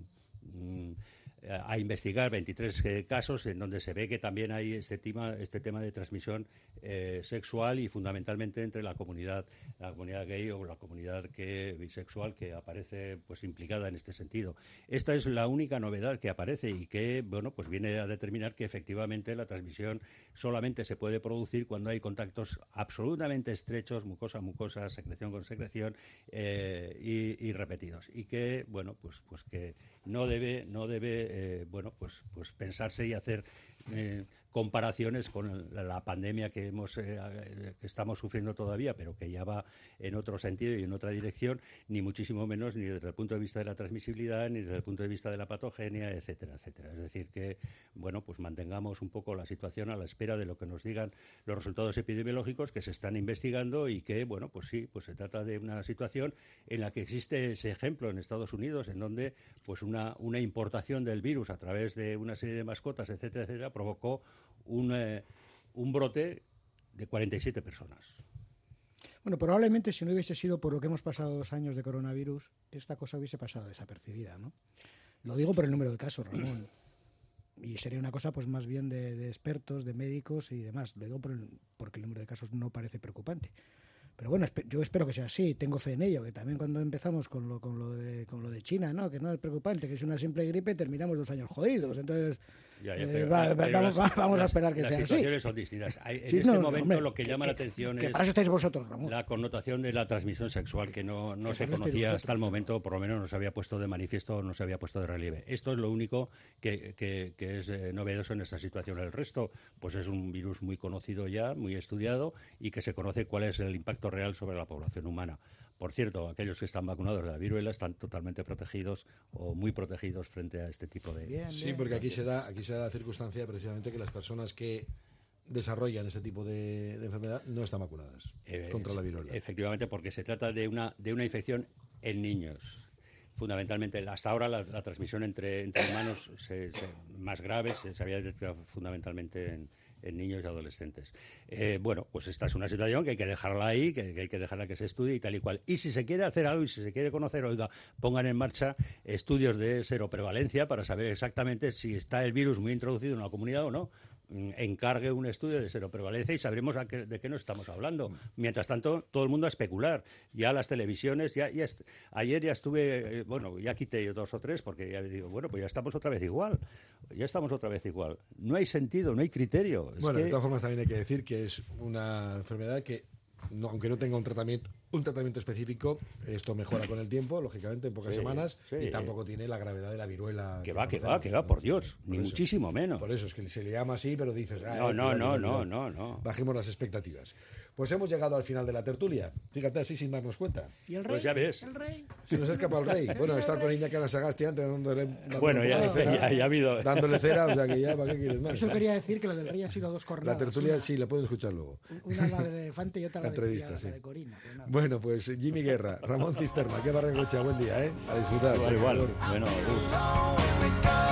Mm, a investigar veintitrés eh, casos en donde se ve que también hay este tema, este tema de transmisión eh, sexual y fundamentalmente entre la comunidad, la comunidad gay o la comunidad que, bisexual que aparece pues implicada en este sentido. Esta es la única novedad que aparece y que bueno pues viene a determinar que efectivamente la transmisión solamente se puede producir cuando hay contactos absolutamente estrechos, mucosa a mucosa, secreción con secreción eh, y, y repetidos y que bueno pues pues que no debe no debe eh, bueno pues pues pensarse y hacer eh, comparaciones con la, la pandemia que hemos eh, que estamos sufriendo todavía, pero que ya va en otro sentido y en otra dirección, ni muchísimo menos ni desde el punto de vista de la transmisibilidad, ni desde el punto de vista de la patogenia, etcétera, etcétera. Es decir, que bueno, pues mantengamos un poco la situación a la espera de lo que nos digan los resultados epidemiológicos que se están investigando y que, bueno, pues sí, pues se trata de una situación en la que existe ese ejemplo en Estados Unidos, en donde pues una, una importación del virus a través de una serie de mascotas, etcétera, etcétera, provocó un, eh, un brote de cuarenta y siete personas. Bueno, probablemente si no hubiese sido por lo que hemos pasado dos años de coronavirus, esta cosa hubiese pasado desapercibida, ¿no? Lo digo por el número de casos, Ramón. Y sería una cosa pues más bien de, de expertos, de médicos y demás. Lo digo por el, porque el número de casos no parece preocupante. Pero bueno, yo espero que sea así, tengo fe en ello, que también cuando empezamos con lo, con lo, de, con lo de China, ¿no? Que no es preocupante, que es una simple gripe, terminamos los años jodidos. Entonces, Ya, ya, Eh, pero- va- pero vamos, las- vamos a las- esperar que las sea así. situaciones son distintas. Hay- En Sí, este no, momento hombre, lo que que- llama la que- atención que es para eso estáis vosotros, Ramón. la connotación de la transmisión sexual que no, no Que se para eso estáis conocía vosotros. hasta el momento, por lo menos no se había puesto de manifiesto, no se había puesto de relieve. Esto es lo único que, que- que es eh, novedoso en esta situación. El resto, pues es un virus muy conocido ya, muy estudiado y que se conoce cuál es el impacto real sobre la población humana. Por cierto, aquellos que están vacunados de la viruela están totalmente protegidos o muy protegidos frente a este tipo de... Sí, porque aquí se da aquí se da la circunstancia precisamente que las personas que desarrollan ese tipo de, de enfermedad no están vacunadas Eh, contra la viruela. Efectivamente, porque se trata de una, de una infección en niños. Fundamentalmente, hasta ahora la, la transmisión entre, entre humanos se- se- más grave se, se había detectado fundamentalmente en, en niños y adolescentes. Eh, bueno, pues esta es una situación que hay que dejarla ahí, que, que hay que dejarla que se estudie y tal y cual. Y si se quiere hacer algo y si se quiere conocer, oiga, pongan en marcha estudios de seroprevalencia para saber exactamente si está el virus muy introducido en una comunidad o no. Mm, Encargue un estudio de seroprevalencia y sabremos a qué- de qué nos estamos hablando. Mientras tanto, todo el mundo a especular. Ya las televisiones, ya, ya est- ayer ya estuve, eh, bueno, ya quité dos o tres porque ya digo, bueno, pues ya estamos otra vez igual. Ya estamos otra vez igual. No hay sentido, no hay criterio. Es Bueno, que- de todas formas también hay que decir que es una enfermedad que, no, aunque no tenga un tratamiento un tratamiento específico, esto mejora con el tiempo, lógicamente, en pocas Sí, semanas, sí. y tampoco tiene la gravedad de la viruela. Que va, que conocemos, va, que va, ¿no? por Dios, Por ni eso. muchísimo menos. Por eso es que se le llama así, pero dices... "Ah, No, eh, no, cuidado, no, cuidado". no, no, no. Bajemos las expectativas. Pues hemos llegado al final de la tertulia. Fíjate, así sin darnos cuenta. ¿Y el rey? Pues ya ves. ¿El rey? Se nos ha escapado el rey. Bueno, he estado con Iñaki Anasagasti antes dándole, dándole Bueno, un ya- poco de cera, ya- ya ha habido- dándole cera, o sea que ya, ¿para qué quieres más? Eso quería decir que lo del rey ha sido dos La jornadas. tertulia una, sí, la pueden escuchar luego. una la de Elefante y otra la, La entrevista, de, la sí. de Corina. Pues nada. Bueno, pues Jimmy Guerra, Ramón Cisterna, qué barrengocha, buen día, ¿eh? A disfrutar. Igual, igual. por favor. Bueno, uh.